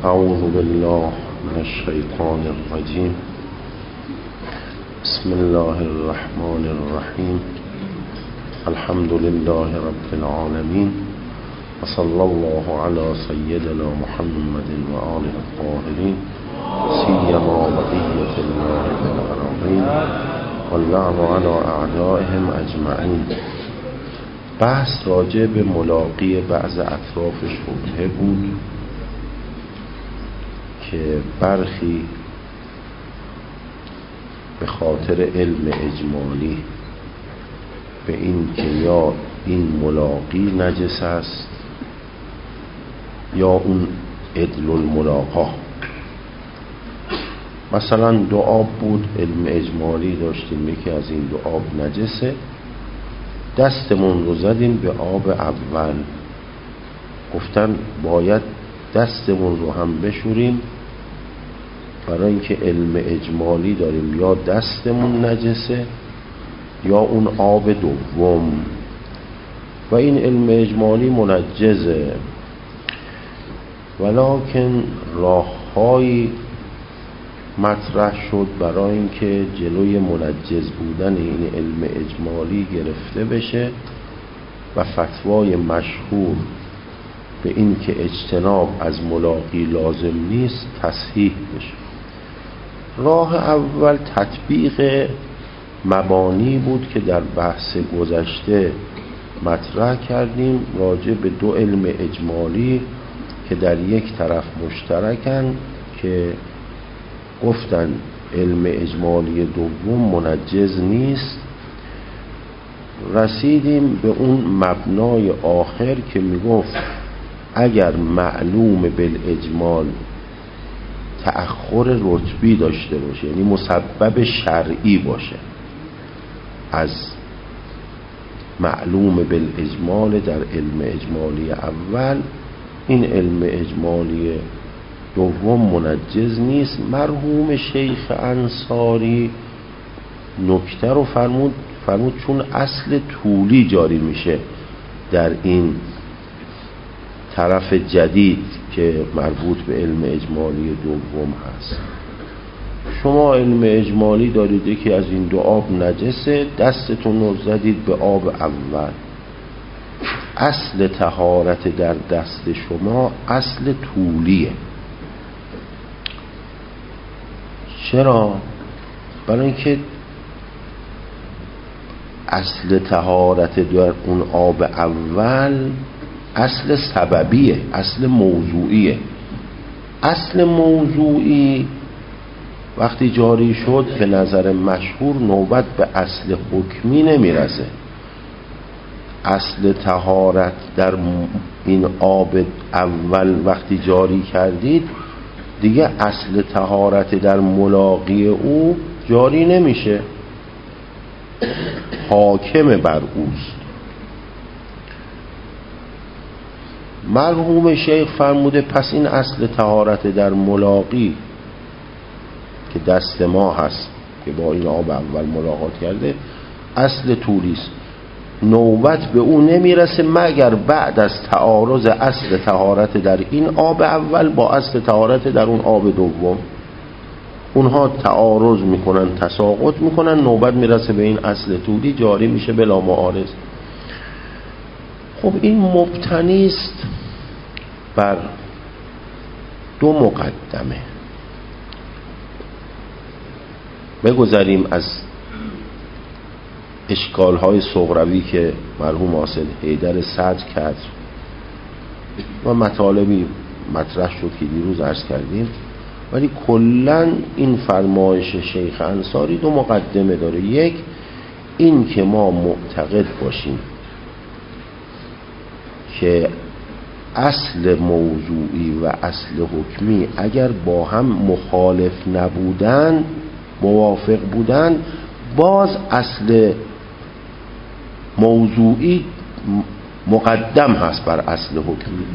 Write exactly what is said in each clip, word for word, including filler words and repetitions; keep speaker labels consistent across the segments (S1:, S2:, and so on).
S1: اعوذ بالله من الشیطان الرجیم. بسم الله الرحمن الرحیم. الحمد لله رب العالمین و صلی الله علی سیدنا محمد و آله الطاهرین سیما بقیة الله فی الارضین واللعن علی اعدائهم اجمعین. بحث راجع به ملاقی بعض اطراف شبهه بود که برخی به خاطر علم اجمالی به این که یا این ملاقی نجس است یا اون عدل الملاقا. مثلا دو آب بود، علم اجمالی داشتیم یکی از این دو آب نجسه، دستمون رو زدیم به آب اول، گفتن باید دستمون رو هم بشوریم برای اینکه علم اجمالی داریم یا دستمون نجسه یا اون آب دوم و این علم اجمالی منجزه، ولکن راههایی مطرح شد برای اینکه جلوی منجز بودن این علم اجمالی گرفته بشه و فتوای مشهور به این که اجتناب از ملاقی لازم نیست تصحیح بشه. راه اول تطبیق مبانی بود که در بحث گذشته مطرح کردیم راجع به دو علم اجمالی که در یک طرف مشترکن که گفتن علم اجمالی دوم منجز نیست. رسیدیم به اون مبنای آخر که میگفت اگر معلوم بالاجمال تأخر رتبی داشته باشه، یعنی مسبب شرعی باشه از معلوم بالاجمال در علم اجمالی اول، این علم اجمالی دوم منجز نیست. مرحوم شیخ انصاری نکته رو فرمود فرمود چون اصل طولی جاری میشه در این طرف جدید که مربوط به علم اجمالی دوم هست. شما علم اجمالی دارید یکی از این دو آب نجسه، دستتون رو زدید به آب اول، اصل طهارت در دست شما اصل طولیه. چرا؟ برای اینکه اصل طهارت در اون آب اول اصل سببیه، اصل موضوعیه. اصل موضوعی وقتی جاری شد به نظر مشهور نوبت به اصل حکمی نمیرسه. اصل طهارت در این آب اول وقتی جاری کردید دیگه اصل طهارت در ملاقی او جاری نمیشه، حاکم بر اوست. مرحوم شیخ فرموده پس این اصل طهارت در ملاقی که دست ما هست که با این آب اول ملاقات کرده اصل طولیست، نوبت به اون نمیرسه مگر بعد از تعارض اصل طهارت در این آب اول با اصل طهارت در اون آب دوم. اونها تعارض میکنن، تساقط میکنن، نوبت میرسه به این اصل طولی، جاری میشه بلا معارض. خب این مبتنی است بر دو مقدمه. بگذاریم از اشکال‌های صغروی که مرحوم حاسد حیدر صدر کرد و مطالبی مطرح شد که دیروز عرض کردیم، ولی کلاً این فرمایش شیخ انصاری دو مقدمه داره. یک، این که ما معتقد باشیم که اصل موضوعی و اصل حکمی اگر با هم مخالف نبودن، موافق بودن، باز اصل موضوعی مقدم هست بر اصل حکمی،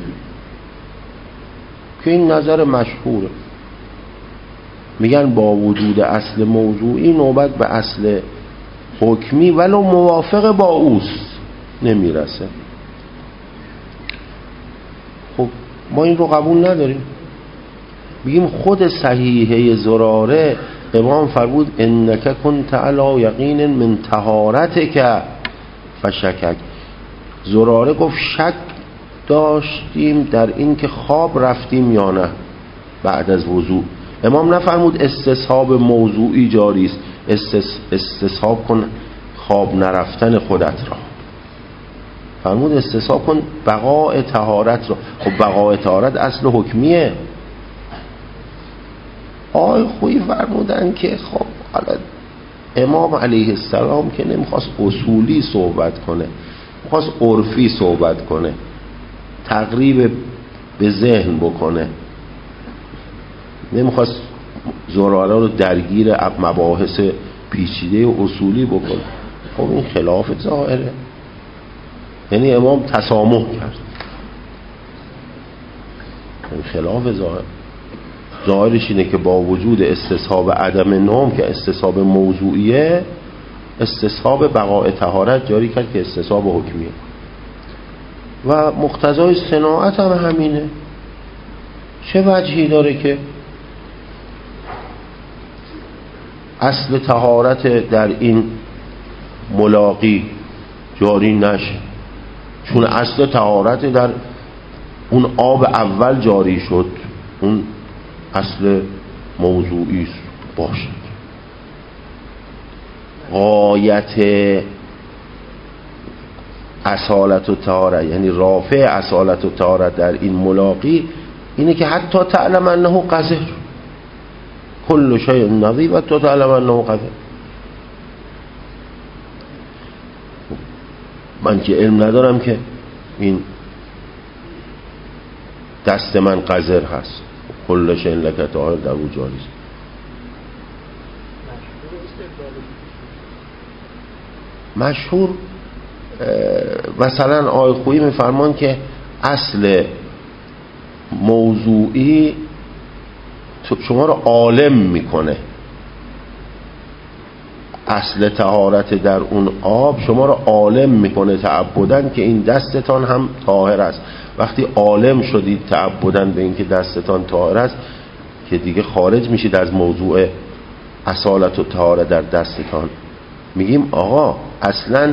S1: که این نظر مشهوره. میگن با وجود اصل موضوعی نوبت به اصل حکمی ولو موافق با اوست نمیرسه. خب ما این رو قبول نداریم. بگیم خود صحیحه زراره امام فرمود انک کنت علی یقین من طهارتک فشکک. زراره گفت شک داشتیم در این که خواب رفتیم یا نه بعد از وضوع. امام نفرمود استصحاب موضوعی جاری است، استصحاب کن خواب نرفتن خودت را. فرمود استصحاب کن بقاء طهارت را. خب بقاء طهارت اصل حکمیه. آقای خویی فرمودن که خب حالا امام علیه السلام که نمیخواست اصولی صحبت کنه، میخواست عرفی صحبت کنه، تقریب به ذهن بکنه، نمیخواست زراره رو درگیر مباحث پیچیده و اصولی بکنه. خب این خلاف ظاهره، یعنی امام تسامح کرد. این خلاف ظاهر. ظاهرش اینه که با وجود استصحاب عدم نوم که استصحاب موضوعیه، استصحاب بقاء طهارت جاری کرد که استصحاب حکمیه. و مقتضای صناعت هم همینه. چه وجهی داره که اصل طهارت در این ملاقی جاری نشه؟ چون اصل طهارت در اون آب اول جاری شد، اون اصل موضوعی باشد. غایت اصالت و طهارت، یعنی رافع اصالت و طهارت در این ملاقی اینه که حتی تعلم انه قذر، کل شیء نظیف و تو تعلم انه قذر. من که علم ندارم که این دست من قذر هست، کل شیء لک طاهر در او جاری است. مشهور مثلا آقای خویی میفرمان که اصل موضوعی شما رو عالم میکنه، اصل طهارت در اون آب شما رو عالم میکنه تعبدن که این دستتان هم طاهر است. وقتی عالم شدید تعبدن به این که دستتان طاهر است که دیگه خارج میشید از موضوع اصالت و طهارت در دستتان. میگیم آقا اصلا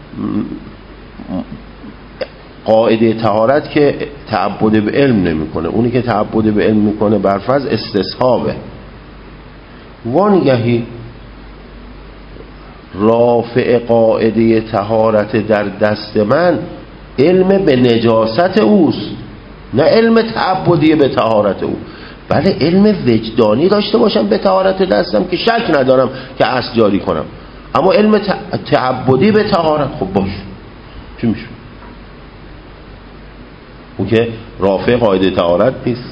S1: قاعده طهارت که تعبد به علم نمیکنه، اونی که تعبد به علم میکنه برفرض استصحابه. وانگهی رافع قاعده طهارت در دست من علم به نجاست اوست، نه علم تعبدی به طهارت او. بله علم وجدانی داشته باشم به طهارت دستم که شک ندارم که اصل جاری کنم، اما علم تعبدی به طهارت خب باش چی میشه؟ اون که رافع قاعده طهارت نیست.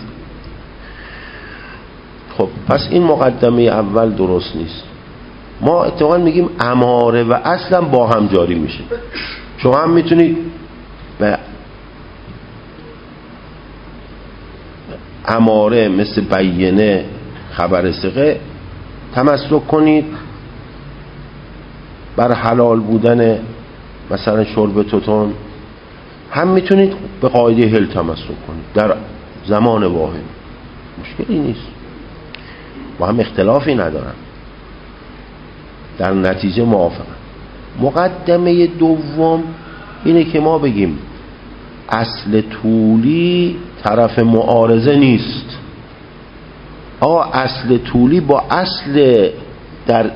S1: خب پس این مقدمه اول درست نیست. ما اتفاقا میگیم اماره و اصلا با هم جاری میشه. شما هم میتونید به اماره مثل بیینه، خبر ثقه تمسک کنید، بر حلال بودن مثلا شرب توتون هم میتونید به قاعده هل تمسک کنید در زمان واحد، مشکلی نیست، با هم اختلافی ندارن، در نتیجه موافقن. مقدمه دوم اینه که ما بگیم اصل طولی طرف معارضه نیست. آقا اصل طولی با اصل در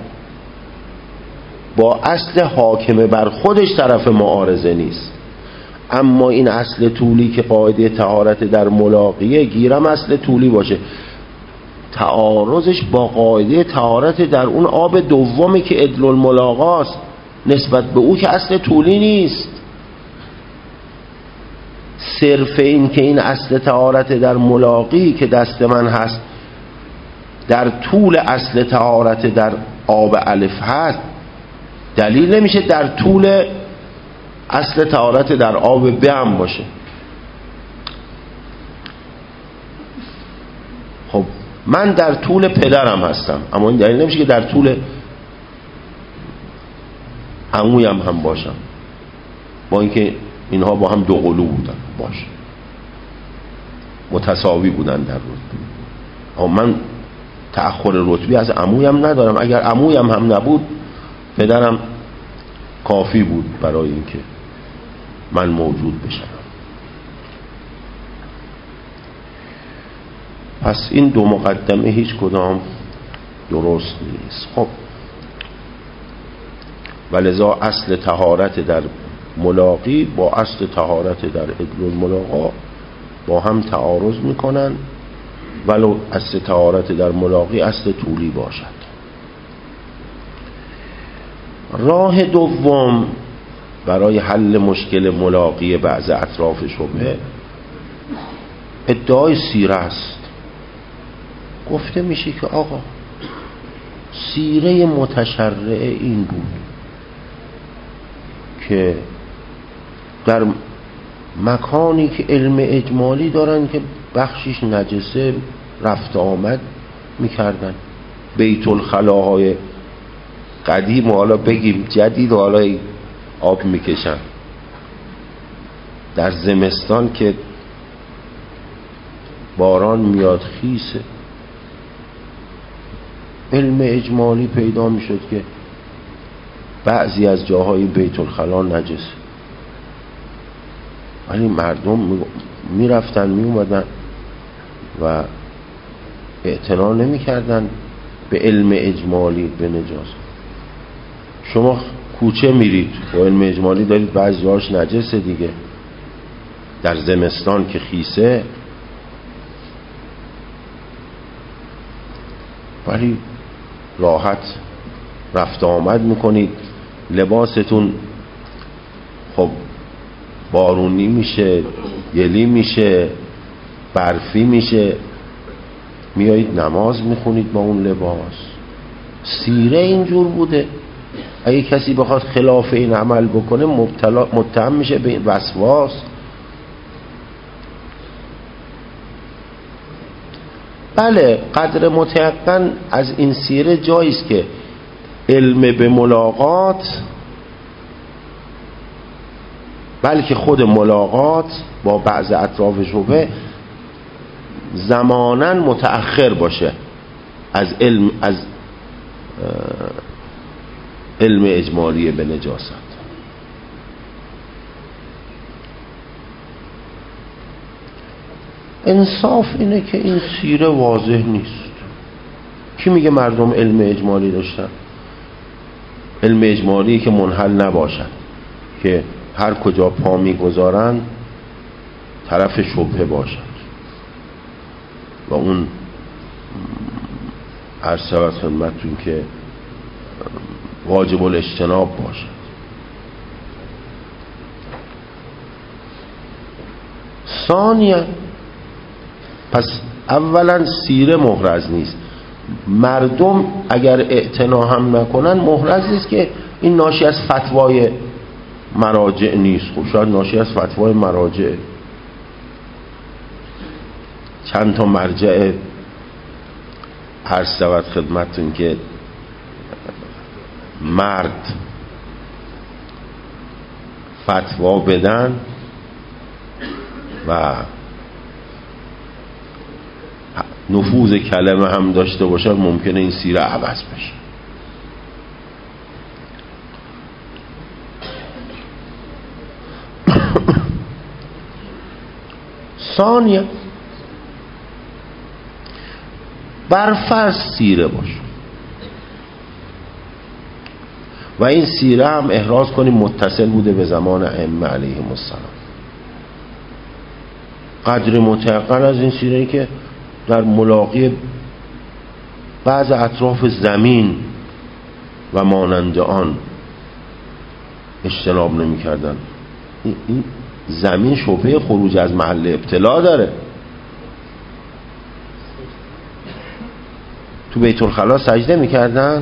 S1: با اصل حاکم بر خودش طرف معارضه نیست، اما این اصل طولی که قاعده طهارت در ملاقیه گیرم اصل طولی باشه، تعارضش با قاعده طهارت در اون آب دومی که ادل الملاقاست نسبت به او که اصل طولی نیست. صرف این که این اصل طهارت در ملاقی که دست من هست در طول اصل طهارت در آب الف هست دلیل نمیشه در طول اصل طهارت در آب ب هم باشه. خب من در طول پدرم هستم، اما این دلیل نمیشه که در طول عمویم هم باشم، با اینکه اینها با هم دو قلو بودن باشه، متساوی بودن در رتبه. من تأخر رتبی از عمویم ندارم، اگر عمویم هم نبود پدرم کافی بود برای اینکه من موجود بشم. پس این دو مقدمه هیچ کدام درست نیست. خب ولذا اصل طهارت در ملاقی با اصل طهارت در عدل الملاقا با هم تعارض میکنن، ولو اصل طهارت در ملاقی اصل طولی باشد. راه دوم برای حل مشکل ملاقی بعض اطراف شبهه ادعای سیره است. گفته میشه که آقا سیره متشرع این بود که در مکانی که علم اجمالی دارن که بخشش نجسه رفت آمد میکردن، بیت الخلاهای قدیم و حالا بگیم جدید و حالا آب میکشن، در زمستان که باران میاد خیسه، علم اجمالی پیدا میشد که بعضی از جاهای بیت الخلا نجس، ولی مردم میرفتن میومدن و اعتنا نمیکردن به علم اجمالی به نجاست. شما کوچه میرید با علم اجمالی دارید بعضی جاهاش نجسه دیگه، در زمستان که خیسه، ولی راحت رفت آمد میکنید. لباستون خب بارونی میشه، گلی میشه، برفی میشه، میایید نماز میخونید با اون لباس. سیره اینجور بوده. اگه کسی بخواد خلاف این عمل بکنه مبتلا متهم میشه به وسواس. بله قدر متیقن از این سیره جاییست که علم به ملاقات، بلکه خود ملاقات با بعض اطراف شبه زماناً متأخر باشه از علم از علم اجمالی به نجاست. انصاف اینه که این سیره واضح نیست. کی میگه مردم علم اجمالی داشتن؟ علم اجمالی که منحل نباشد، که هر کجا پا میگذارن طرف شبهه باشد و اون عرض شود خدمتتون که واجب الاجتناب باشد. ثانیا پس اولا سیره محرز نیست. مردم اگر اعتنا هم نکنن محرز نیست که این ناشی از فتوای مراجع نیست. خب شاید ناشی از فتوای مراجع، چند تا مرجع عرض شود خدمتتون که مرد فتوا بدن و نفوذ کلمه هم داشته باشه، ممکنه این سیره عوض بشه. ثانیه برفرض سیره باشه و این سیره هم احراز کنیم متصل بوده به زمان ائمه علیهم السلام. قدر متیقن از این سیره که در ملاقی بعض اطراف زمین و مانند آن اجتناب نمی کردن. این زمین شبهه خروج از محل ابتلا داره. تو بیت الخلا سجده می کردن.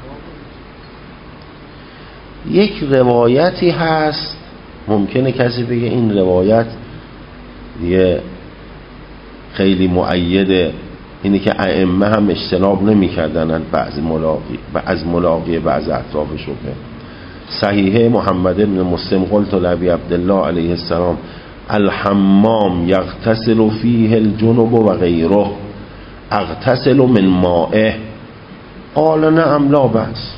S1: یک روایتی هست، ممکنه کسی بگه این روایت یه خیلی مؤیده، اینه که ائمه هم اجتناب نمی کردن بعض ملاقی از ملاقی بعض اطراف شبهه. صحیحه محمد بن مسلم قلت لابی عبدالله علیه السلام الحمام یغتسل فیه الجنب و غیره، اغتسل من مائه؟ قال نعم لا بأس.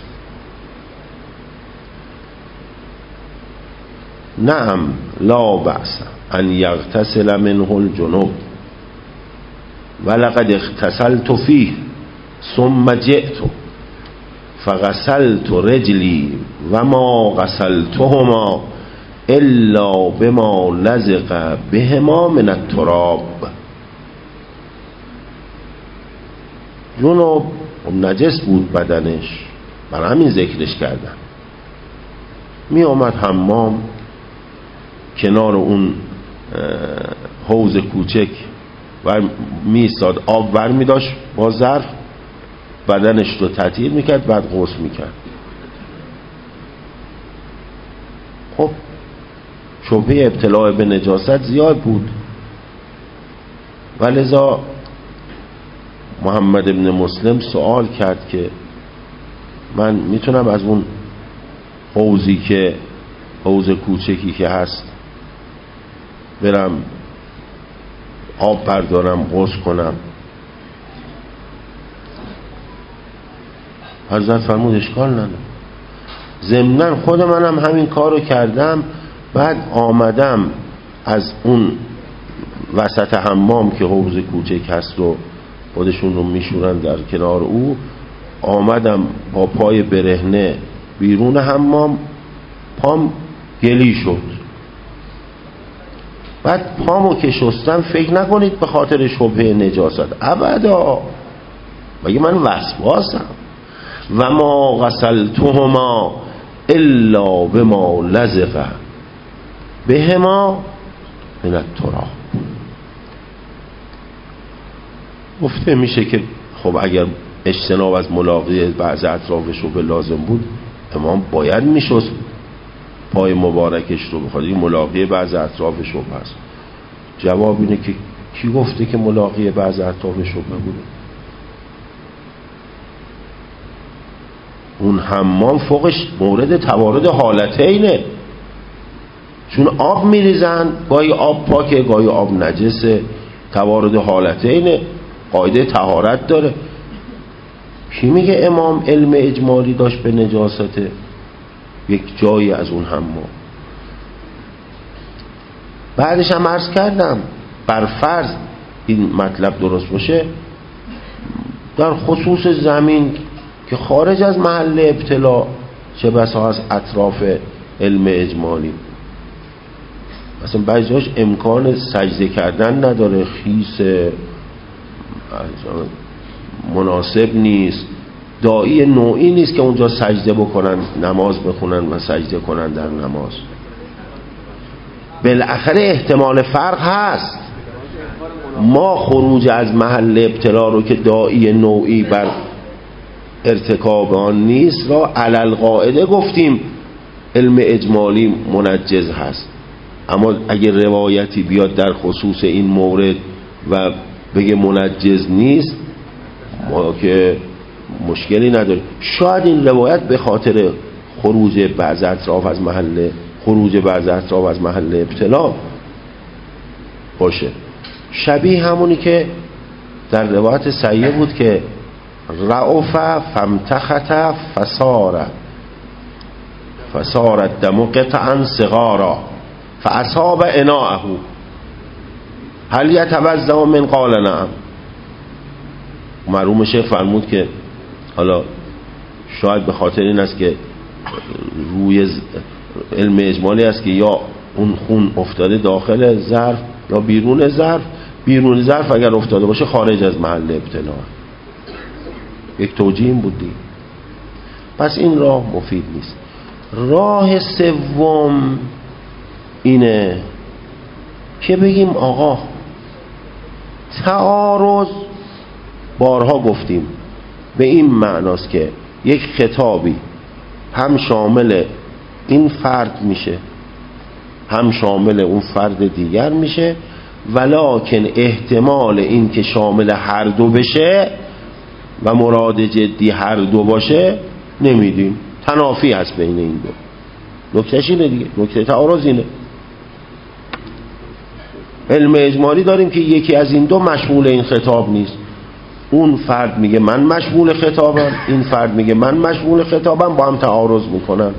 S1: نعم لا بأس ان یغتسل منه الجنوب ولقد اغتسلت فیه ثم جئت فغسلت رجلی و ما غسلتهما الا بما لزق بهما من التراب. جنوب نجس بود بدنش، برای همین ذکرش کردن. می آمد حمام، کنار اون حوض کوچک و می ایستاد، آب ور می داشت با ظرف، بدنش رو تطهیر می کرد، بعد غسل می کرد. خب شبهه ابتلاع به نجاست زیاد بود، ولذا محمد ابن مسلم سوال کرد که من میتونم از اون حوضی که حوض کوچکی که هست برم آب بردارم غسل کنم؟ حضرت فرمود اشکال نداره. ضمناً خود منم همین کارو کردم، بعد آمدم از اون وسط حمام که حوض کوچک هست و خودشون رو میشورن در کنار او، آمدم با پای برهنه بیرون حمام، پام گلی شد. بعد پامو که شستم، فکر نکنید به خاطر شبهه نجاست، ابدا، مگه من وسواسم؟ و ما غسلتهما الا بما لزق بهما من التراب. گفته میشه که خب اگر اجتناب از ملاقی بعض اطراف شبه لازم بود، امام باید میشست پای مبارکش رو، بخاطر ملاقی بعض اطراف شبه است. جواب اینه که کی گفته که ملاقی بعض اطراف شبه بوده؟ اون حمام فوقش مورد توارد حالتینه، چون آب میریزن، گاهی آب پاکه گاهی آب نجسه، توارد حالتینه، قاعده طهارت داره. کی میگه امام علم اجمالی داشت به نجاست یک جایی از اون حمام؟ بعدش هم عرض کردم بر فرض این مطلب درست باشه، در خصوص زمین که خارج از محل ابتلا، چه بسا از اطراف علم اجمالی، مثلا بعضی جاش امکان سجده کردن نداره، خیس مناسب نیست، داعی نوعی نیست که اونجا سجده بکنن، نماز بخونن و سجده کنن در نماز. بالاخره احتمال فرق هست. ما خروج از محل ابتلا رو که داعی نوعی بر ارتکاب آن نیست را علل قاعده گفتیم علم اجمالی منجز هست، اما اگر روایتی بیاد در خصوص این مورد و بگه منجز نیست، ما که مشکلی نداریم. شاید این روایت به خاطر خروج بعض اطراف از محل خروج بعض اطراف از محل ابتلا باشه، شبیه همونی که در روایت صحیح بود که رعف فامتخت فسار فسار الدم قطعا صغارا فاصاب اناءه هل یتوضا من؟ قال نعم. مرحوم شیخ فرمود که حالا شاید به خاطر این است که روی علم اجمالی است که یا اون خون افتاده داخل ظرف یا بیرون ظرف، بیرون ظرف اگر افتاده باشه خارج از محل ابتلا. یک توجیه این بودی. پس این راه مفید نیست. راه سوم اینه که بگیم آقا تعارض، بارها گفتیم، به این معناست که یک خطابی هم شامل این فرد میشه هم شامل اون فرد دیگر میشه، ولکن احتمال این که شامل هر دو بشه و مراد جدی هر دو باشه نمیدیم، تنافی هست بین این دو. نکتهش اینه دیگه، نکته تعارض اینه. علم اجمالی داریم که یکی از این دو مشمول این خطاب نیست، اون فرد میگه من مشمول خطابم، این فرد میگه من مشمول خطابم، با هم تعارض میکنن.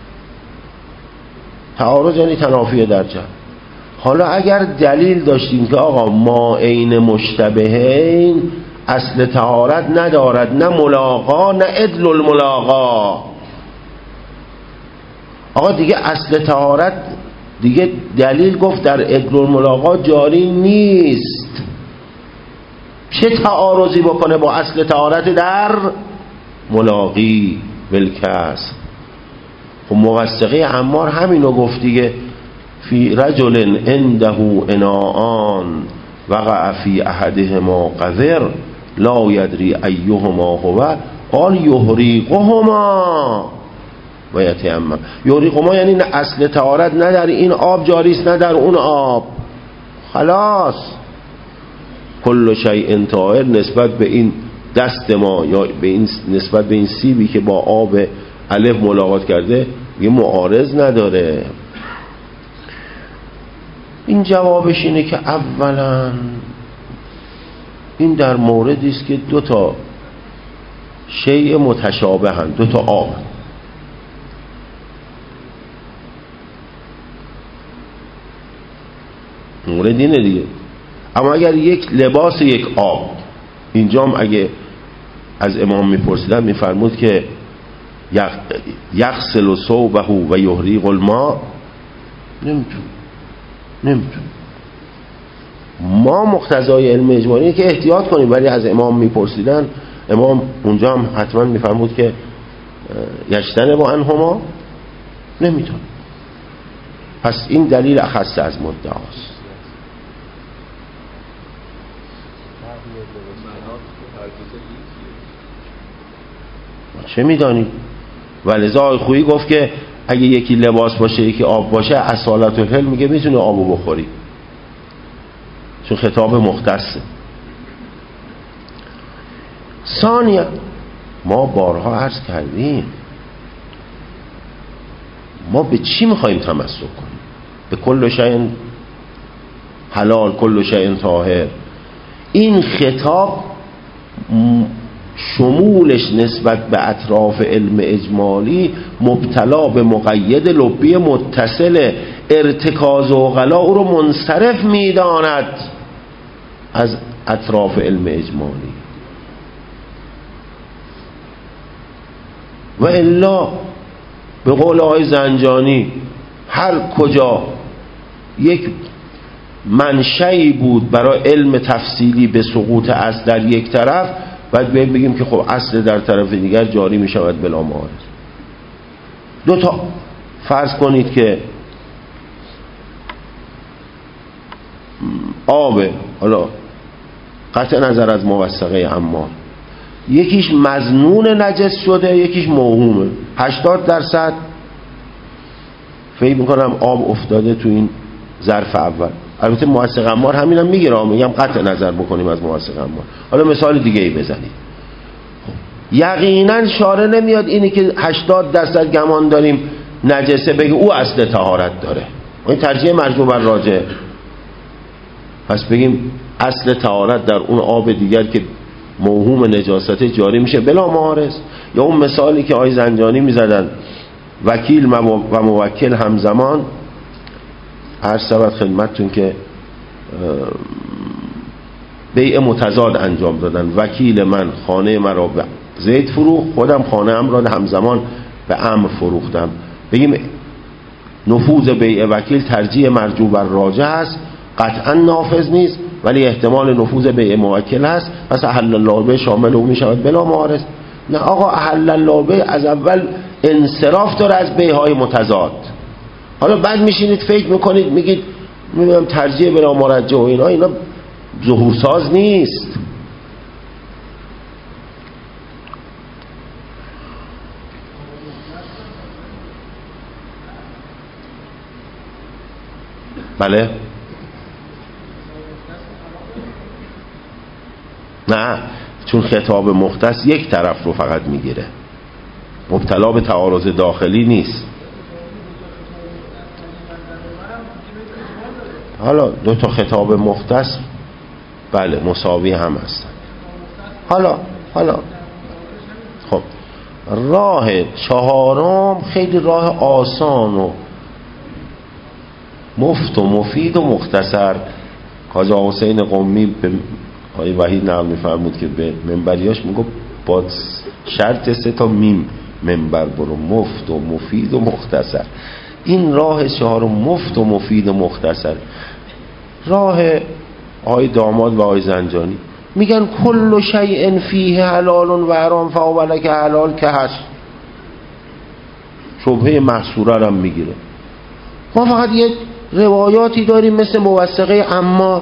S1: تعارض یعنی تنافی در جمع. حالا اگر دلیل داشتیم که آقا ما عین مشتبهین اصل طهارت ندارد، نه ملاقا نه عدل الملاقا، آقا دیگه اصل طهارت دیگه دلیل گفت در عدل الملاقا جاری نیست، چه تعارضی بکنه با اصل طهارت در ملاقی بالکسر. خب موثقه عمار همینو گفت دیگه، فی رجل عنده اناءان وقع فی احدهما قذر لا یدری ایهما هو قال یحریقهما و یتیمم. یحریقهما یعنی نه اصل طهارت نه در این آب جاری است نه در اون آب، خلاص کل شیء طاهر نسبت به این دست ما یا به این نسبت به این سیبی که با آب الف ملاقات کرده یه معارض نداره. این جوابش اینه که اولا این در موردی است که دو تا شیء متشابه هستند، دو تا آب. مورد اینه دیگه. اما اگر یک لباس یک آب، اینجام اگه از امام میپرسیدن میفرمود که یغسل ثوبه و یحریق الماء، نمیتون نمیتون ما مقتضای علم اجمالی که احتیاط کنیم، ولی از امام میپرسیدن امام اونجا هم حتما میفرمود که یجتنب با انهما، نمیتون. پس این دلیل اخص از مدعاست. چه میدانی؟ ولذا خویی گفت که اگه یکی لباس باشه یکی آب باشه اصالت الحل میگه میتونه آبو بخوری، چون خطاب مختصه. ثانیا ما بارها عرض کردیم ما به چی میخواییم تمسک کنیم؟ به کل شیء حلال کل شیء طاهر. این خطاب شمولش نسبت به اطراف علم اجمالی مبتلا به مقید لبی متصل، ارتکاز و غلا او رو منصرف میداند از اطراف علم اجمالی. و الا به قول آقای زنجانی هر کجا یک منشئی بود برای علم تفصیلی به سقوط اصل در یک طرف، بعد بگیم که خب اصل در طرف دیگر جاری می شود بلا معارض. دو تا فرض کنید که آب، حالا قطع نظر از موثقه عمار، یکیش مظنون نجس شده یکیش موهومه، هشتاد درصد فکر میکنم آب افتاده تو این ظرف اول. البته موثق عمار همینم میگیره، میگم قطع نظر بکنیم از موثق عمار. حالا مثال دیگه ای بزنید. یقینا شارع نمیاد اینی که هشتاد درصد گمان داریم نجسه بگه او اصل طهارت داره، این ترجیح مرجوع بر راجع. پس بگیم اصل طهارت در اون آب دیگر که موهوم نجاست جاری میشه بلا معارض. یا اون مثالی که آقای زنجانی میزدن وکیل و موکل همزمان، عرض شود خدمتتون که بیع متضاد انجام دادن. وکیل من خانه من را به زید فروخت، خودم خانه ام را همزمان به عمرو فروختم. بگیم نفوذ بیع وکیل ترجیح مرجوع بر راجح است، قطعا نافذ نیست، ولی احتمال نفوذ بیع موکل هست، پس احل الله به شامل او می شود بلا معارض. نه آقا، احل الله به از اول انصراف داره از بیع‌های متضاد. حالا بعد میشینید فکر میکنید میگید میگم ترجیح بلا مرجع و اینا، اینا ظهورساز نیست. بله نه، چون خطاب مختص یک طرف رو فقط میگیره، مبتلا به تعارض داخلی نیست. حالا دو تا خطاب مختص بله مساوی هم هستن. حالا حالا خب راه چهارم خیلی راه آسان و مفت و مفید و مختصر. خواجه حسین قمی به آقای وحید نقل می‌فرمود که به منبریاش میگه با شرط سه تا میم منبر برو، مفت و مفید و مختصر. این راه چهارم مفت و مفید و مختصر. راه آقای داماد و آقای زنجانی میگن کل شیء فیه حلال و حرام فهو لک حلال که هست. شبهه محصوره هم میگیره. ما فقط یک روایاتی داریم مثل موثقه اما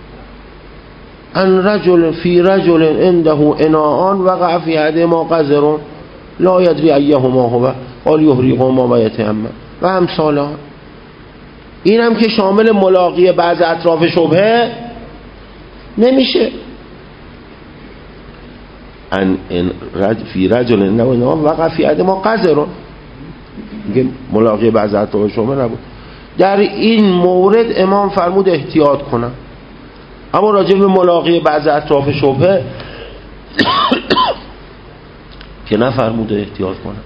S1: ان رجل فی رجل عنده اناءان وقع فی احدهما قذر لا یدری ایهما هو قال یحرقهما و یتیمم و امثال آن. این هم که شامل ملاقی بعض اطراف شبهه نمیشه. ان رج فی رجل عنده اناءان وقع فی احدهما قذر میگه ملاقی بعض اطراف شبهه نبود. در این مورد امام فرمود احتیاط کنم، اما راجع به ملاقی بعض اطراف شبهه که نفرموده احتیاط کنم.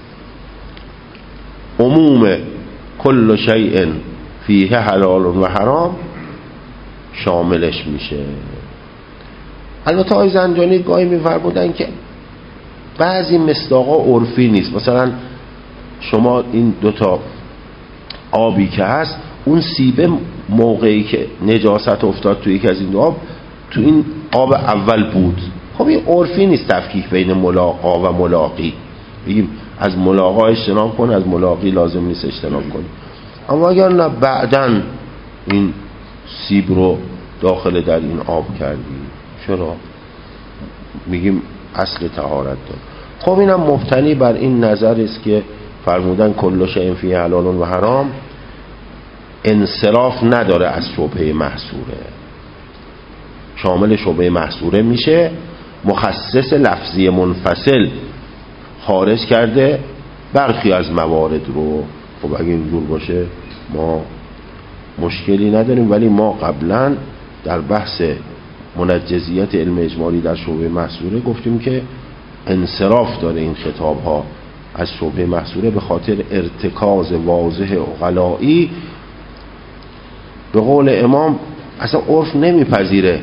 S1: عموم کل شیء فیه حلال و حرام شاملش میشه. البته آقای زنجانی گاهی میفرمودن که بعضی مصداقا عرفی نیست. مثلا شما این دوتا آبی که هست، اون سیبه موقعی که نجاست افتاد توی یک از این دو آب، تو این آب اول بود. خب این عرفی نیست تفکیک بین ملاقا و ملاقی، بگیم از ملاقا اجتناب کن، از ملاقی لازم نیست اجتناب کن. اما اگر نه بعدن این سیب رو داخل در این آب کردی، چرا؟ میگیم اصل طهارت دار. خب اینم مبتنی بر این نظر است که فرمودن کل شیء فیه حلال و حرام انصراف نداره از شبهه محصوره، شامل شبهه محصوره میشه. مخصص لفظی منفصل خارج کرده برخی از موارد رو. خب اگه اینجور باشه ما مشکلی نداریم، ولی ما قبلا در بحث منجزیت علم اجمالی در شبهه محصوره گفتیم که انصراف داره این خطاب ها از شبهه محصوره به خاطر ارتکاز واضح عقلائی. به قول امام اصلا عرف نمیپذیره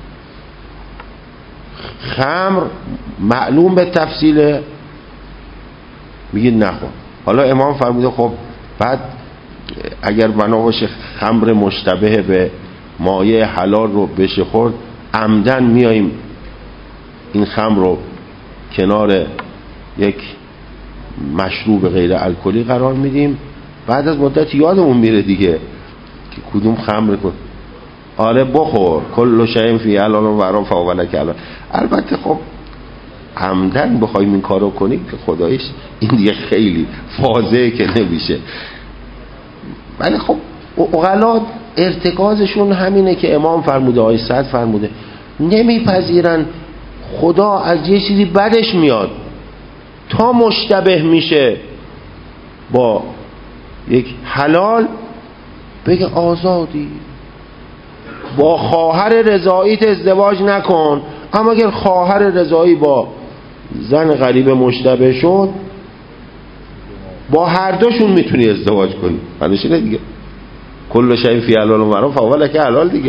S1: خمر معلوم به تفصیل میگید نخور. حالا امام فرموده خب بعد اگر بنا باشه خمر مشتبه به مایه حلال رو بشه خورد، عمدن میاییم این خمر رو کنار یک مشروب غیر الکلی قرار میدیم، بعد از مدت یادمون میره دیگه که کدوم خمر کن. آره بخور کل شیء فی حلال و حرام فهو لک حلال. البته خب عمدن بخوایم این کارو کنیم که خدایش این دیگه خیلی واضحه که نمیشه. ولی خب عقلا ارتکازشون همینه که امام فرموده، آیه صد فرموده، نمیپذیرن خدا از یه چیزی بدش میاد تا مشتبه میشه با یک حلال بگه آزادی، با خواهر رضاییت ازدواج نکن. اما اگر خواهر رضایی با زن غریب مشتبه شد، با هر دوشون میتونی ازدواج کنی. معنیش اینه دیگه کل شیء فی حلال و حرام فهو لک حلال دیگه.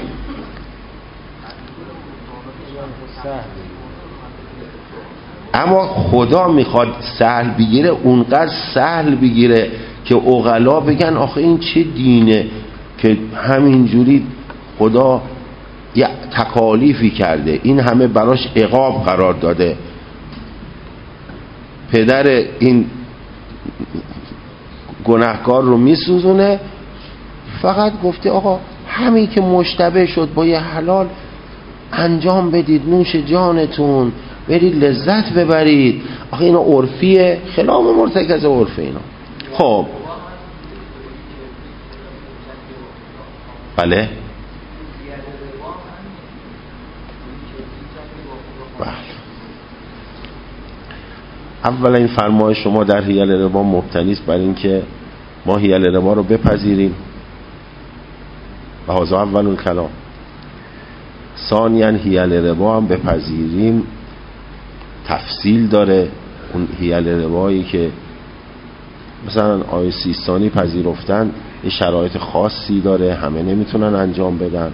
S1: اما خدا میخواد سهل بگیره، اونقدر سهل بگیره که عقلا بگن آخه این چه دینه که همینجوری خدا یه تکالیفی کرده، این همه براش عقاب قرار داده. پدر این گناهکار رو میسوزونه، فقط گفته آقا همین که مشتبه شد با یه حلال انجام بدید، نوش جانتون، برید لذت ببرید. آخه اینا عرفیه، خلاف مرتکز عرف اینا. خب بله بله اولا این فرمای شما در حیل ربا مبتنی است بر این که ما حیل ربا رو بپذیریم و هذا اول الکلام. ثانیاً حیل ربا هم بپذیریم تفصیل داره. اون حیل روایی که مثلا آیه سیستانی پذیرفتن یه شرایط خاصی داره، همه نمیتونن انجام بدن.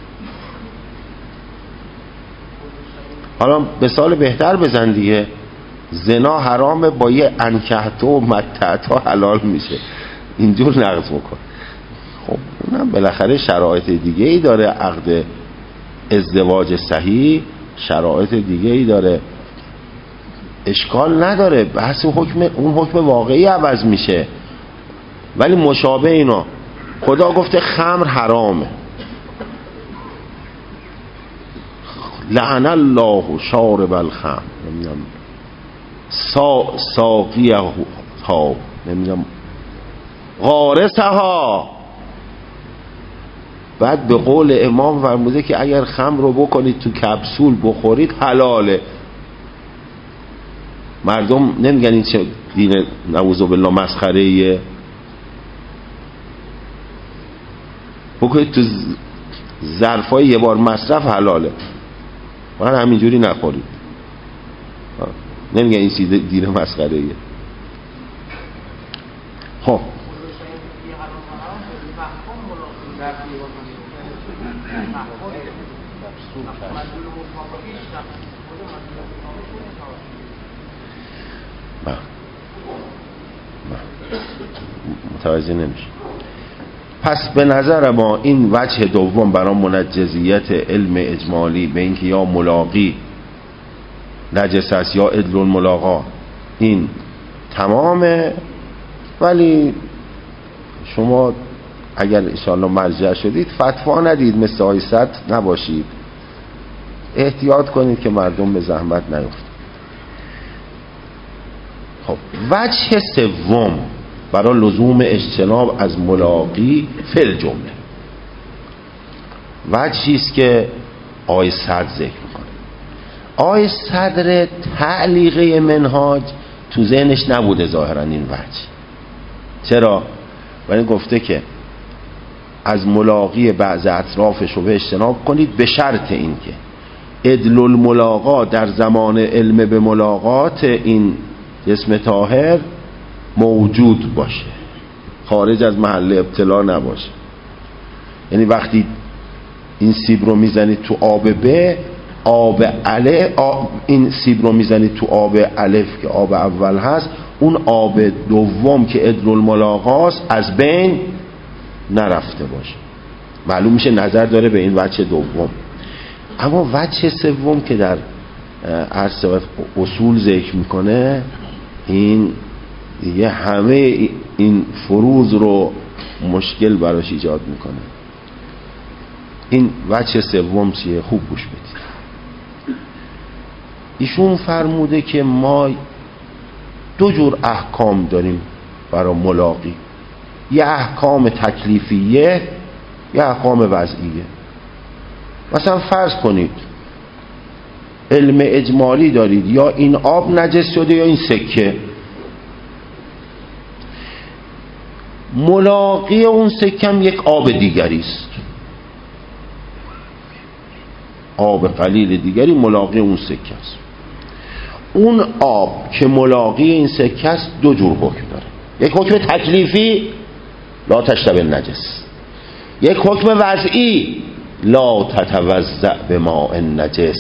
S1: حالا مثال بهتر بزن دیگه، زنا حرامه، با یه انکحته و متعتا حلال میشه، اینجور نقض بکن. خب اونم بالاخره شرایط دیگه ای داره، عقد ازدواج صحیح شرایط دیگه ای داره، اشکال نداره، بحث حکم اون حکم واقعی عوض میشه. ولی مشابه اینا خدا گفته خمر حرامه، لعن الله شارب الخمر، نمیدونم سا ساقیه ها، نمیدونم غارسها. بعد به قول امام فرموده که اگر خمر رو بکنید تو کپسول بخورید حلاله. مردم نمیگن این چه دین نعوذ بالله مسخره ایه، بکنید تو ظرفای یه بار مصرف حلاله، من همینجوری نخورید. نمیگن این چیز دین مسخره ایه. خب متوجه نمیشه. پس به نظر ما این وجه دوم برای منجزیت علم اجمالی به اینکه یا ملاقی نجس است یا عدل الملاقا این تمامه. ولی شما اگر انشاءالله مرجع شدید فتوا ندید، مثل آقای صدر نباشید، احتیاط کنید که مردم به زحمت نیفتن. خب وجه سوم برای لزوم اجتناب از ملاقی فل جمله وجهی است که آقای صدر ذکر میکنه. آقای صدر تعلیقه منهاج تو ذهنش نبوده ظاهرا این وجه. چرا؟ ولی گفته که از ملاقی بعض اطرافش رو به اجتناب کنید به شرط اینکه عدل الملاقا در زمان علم به ملاقات این جسم طاهر موجود باشه، خارج از محل ابتلا نباشه. یعنی وقتی این سیب رو میزنید تو آب ب، آب الف، این سیب رو میزنید تو آب الف که آب اول هست، اون آب دوم که عدل الملاقاست از بین نرفته باشه. معلوم میشه نظر داره به این وجه دوم. اما وجه سوم که در عرص اصول ذکر میکنه، این دیگه همه این فروض رو مشکل براش ایجاد میکنه. این وجه سوم چیه؟ خوب گوش بدید. ایشون فرموده که ما دو جور احکام داریم برای ملاقی، یه احکام تکلیفیه، یه احکام وضعیه. مثلا فرض کنید علم اجمالی دارید، یا این آب نجس شده یا این سکه. ملاقی اون سکم یک آب دیگری است، آب قلیل دیگری ملاقی اون سکه است. اون آب که ملاقی این سکه است دو جور حکم داره. یک حکم تکلیفی لا تشرب النجس، یک حکم وضعی لا تتوضأ بماء النجس.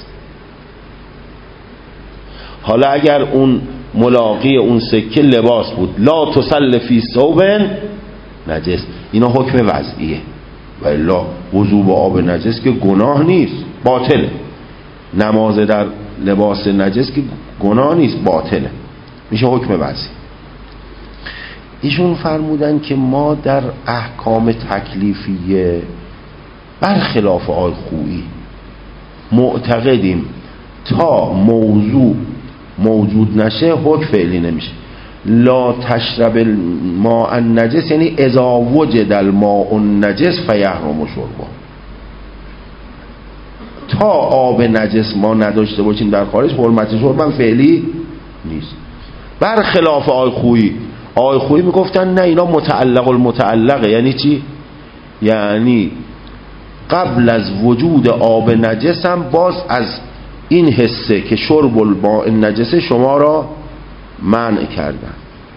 S1: حالا اگر اون ملاقی اون سکه لباس بود، لا تصل فی ثوب نجس، اینا حکم وضعیه. و الا وضو با آب نجس که گناه نیست، باطله. نماز در لباس نجس که گناه نیست، باطله، میشه حکم وضعی. ایشون فرمودن که ما در احکام تکلیفیه برخلاف آی خویی معتقدیم تا موضوع موجود نشه حکم فعلی نمیشه. لا تشرب الماء النجس یعنی اذا وجد الماء النجس فیحرم شربه. تا آب نجس ما نداشته باشیم در خارج، حرمت شربم فعلی نیست. برخلاف آی خویی، آی خویی میگفتن نه اینا متعلق المتعلقه. یعنی چی؟ یعنی قبل از وجود آب نجس هم باز از این حسه که شرب الماء النجس شما را منع کردن.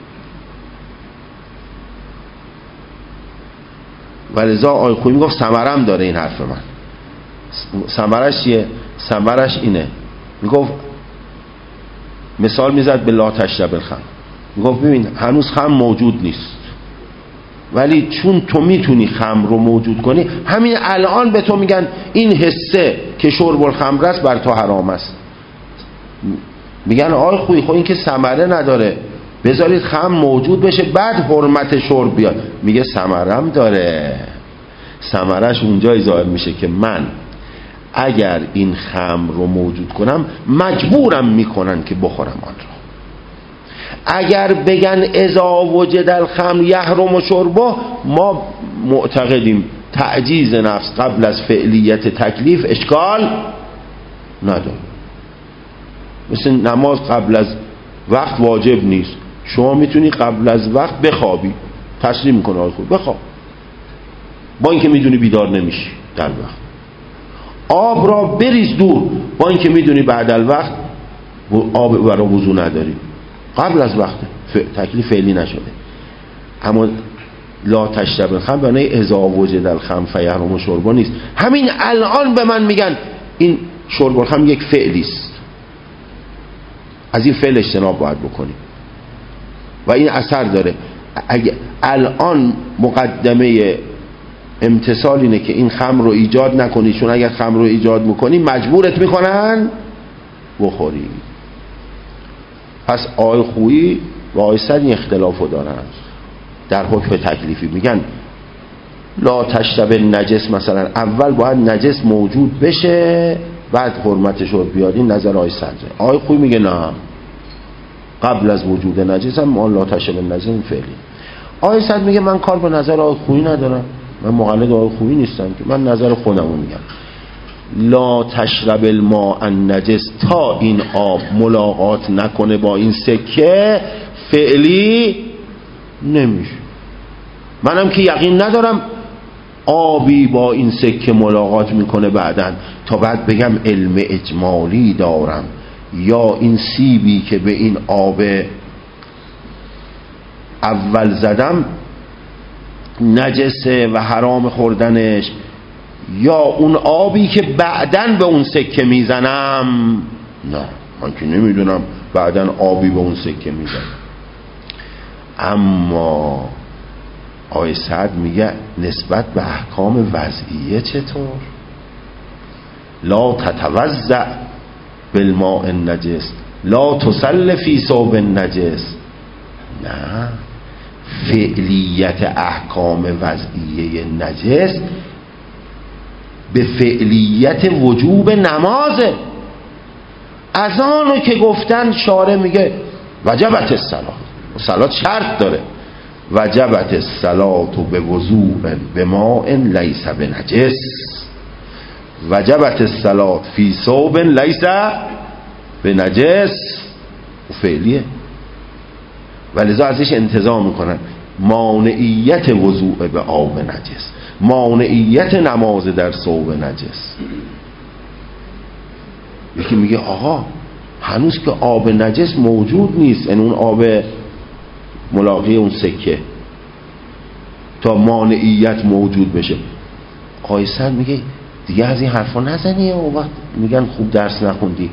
S1: ولذا آقای خویی میگفت ثمرم داره این حرف من. ثمرش چیه؟ ثمرش اینه، میگفت مثال میزد به لا تشرب الخمر، میگفت ببین هنوز خمر موجود نیست، ولی چون تو میتونی خمر رو موجود کنی، همین الان به تو میگن این حسه که شرب الخمر است بر تو حرام است. میگن آقای خویی خب این که ثمره نداره، بذارید خمر موجود بشه بعد حرمت شرب بیاد. میگه ثمرم داره. ثمرش اونجای ظاهر میشه که من اگر این خمر رو موجود کنم مجبورم میکنن که بخورم آن را. اگر بگن اذا وجد الخمر یحرم شربه، ما معتقدیم تعجیز نفس قبل از فعلیت تکلیف اشکال نداره. مثل نماز قبل از وقت واجب نیست، شما میتونی قبل از وقت بخوابی، تسلیم میکنه آقای خوب بخواب، با اینکه میدونی بیدار نمیشی در وقت. آب را بریز دور، با اینکه میدونی بعد الوقت آب برای وضو نداری، قبل از وقت تکلیف فعلی نشده. اما لا تشرب الخمر بنای اذا وجد الخمر فیحرم شربه نیست. همین الان به من میگن این شرب الخمر یک فعلی است، از این فعل اجتناب باید بکنی و این اثر داره. اگه الان مقدمه امتصال اینه که این خمر رو ایجاد نکنی، چون اگر خمر رو ایجاد میکنی مجبورت میکنن بخوری. پس آقای خویی و آقای سعدی اختلافو دارن در حکم تکلیفی. میگن لا تشرب النجس، مثلا اول باید نجس موجود بشه بعد حرمتش رو بیاد. این نظر آقای سعدی. آقای خویی میگه نه، قبل از وجود نجس هم ما لا تشرب النجس این فعلی. آقای سعدی میگه من کار به نظر آقای خویی ندارم، من مقلد آقای خویی نیستم که من نظر خودمو میگم. لا تشرب الماء النجس، تا این آب ملاقات نکنه با این سکه فعلی نمیشه. منم که یقین ندارم آبی با این سکه ملاقات میکنه بعدن تا بعد بگم علم اجمالی دارم، یا این سیبی که به این آب اول زدم نجسه و حرام خوردنش، یا اون آبی که بعدن به اون سکه میزنم. نه، من که نمیدونم بعدن آبی به اون سکه میزنم. اما آقای سعد میگه نسبت به احکام وضعیه چطور؟ لا تتوضأ بالماء النجس لا تصل فی ثوب النجس. نه، فعلیت احکام وضعیه نجس به فعلیت وجوب نمازه. اذانو که گفتن شارع میگه وجبت الصلاة، صلات شرط داره، وجبت الصلاة به وضوء به ماء لیس بنجس، وجبت الصلاة فی ثوب لیس بنجس. فعلیه، ولذا ازش انتظام میکنن مانعیت وضوء به آب نجس، مانعیت نماز در ثوب نجس. یکی میگه آقا هنوز که آب نجس موجود نیست، یعنی اون آب ملاقی اون سکه، تا مانعیت موجود بشه. آقای سعد میگه دیگه از این حرفا نزنی. و وقت میگن خوب درس نخوندی.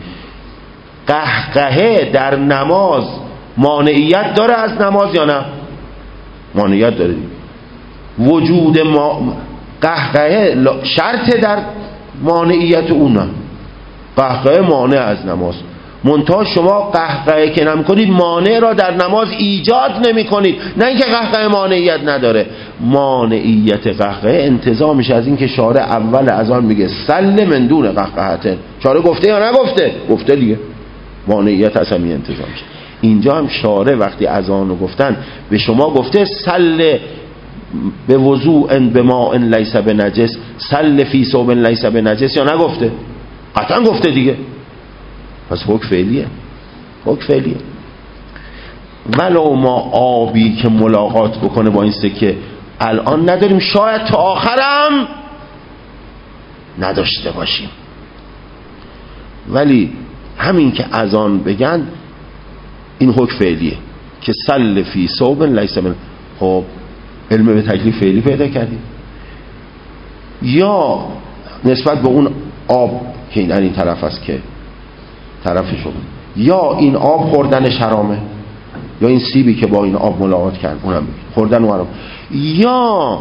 S1: قهقهه در نماز مانعیت داره از نماز یا نه؟ مانعیت داره. وجود ما قهقهه شرط در مانعیت اونه. قهقهه مانع از نماز. منتها شما قهقهه که نمی کنید مانع را در نماز ایجاد نمی کنید. نه اینکه قهقهه مانعیت نداره، مانعیت قهقهه انتظامش از این که شارع اول اذان میگه سل من دون قهقهتن. شارع گفته یا نگفته؟ گفته دیگه، مانعیت اصلا می انتظامش. اینجا هم شارع وقتی اذانو گفتن به شما گفته سل به وضوء به ماء لیس بنجس، سل فی ثوب لیس بنجس، یا نگفته؟ قطعا گفته دیگه. پس حکم فعلیه، حکم فعلیه. ولو ما آبی که ملاقات بکنه با این سکه الان نداریم، شاید تا آخرم نداشته باشیم. ولی همین که از آن بگن این حکم فعلیه که سل فی ثوب لیس من. خب علم به تکلیف فعلی پیدا کردیم. یا نسبت به اون آب که این این طرف است که طرف شما، یا این آب خوردنش حرامه، یا این سیبی که با این آب ملاقات کرد اونم خوردن حرام، یا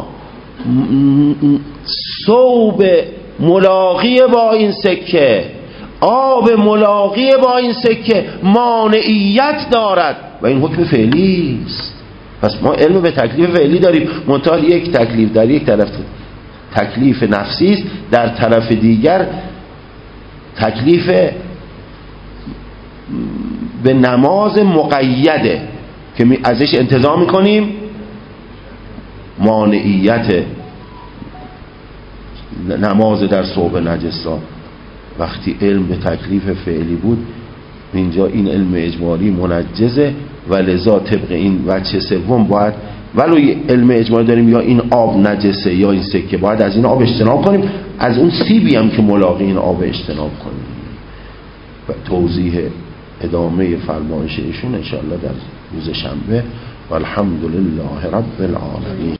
S1: ثوب ملاقی با این سکه، آب ملاقی با این سکه مانعیت دارد و این حکم فعلی است. پس ما علم به تکلیف فعلی داریم، منتها یک تکلیف در یک طرف تکلیف نفسی است، در طرف دیگر تکلیف به نماز مقیده که ازش انتظار میکنیم مانعیت نماز در ثوب نجسا. وقتی علم به تکلیف فعلی بود اینجا این علم اجمالی منجزه و لذا طبق این وجه سوم باید ولو علم اجمالی داریم یا این آب نجسه یا این سکه باید از این آب اجتناب کنیم، از اون سیبی هم که ملاقی این آب اجتناب کنیم. و توضیح ادامه فرمایش ایشون انشاءالله در روز شنبه. والحمدلله رب العالمین.